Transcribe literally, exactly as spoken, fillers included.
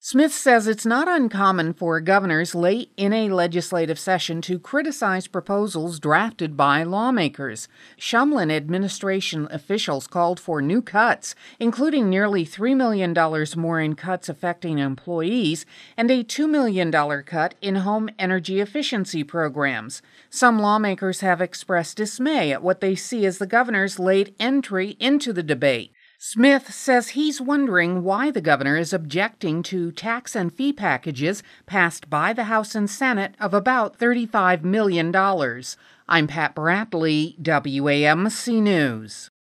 Smith says it's not uncommon for governors late in a legislative session to criticize proposals drafted by lawmakers. Shumlin administration officials called for new cuts, including nearly three million dollars more in cuts affecting employees and a two million dollars cut in home energy efficiency programs. Some lawmakers have expressed dismay at what they see as the governor's late entry into the debate. Smith says he's wondering why the governor is objecting to tax and fee packages passed by the House and Senate of about thirty-five million dollars. I'm Pat Bradley, W A M C News.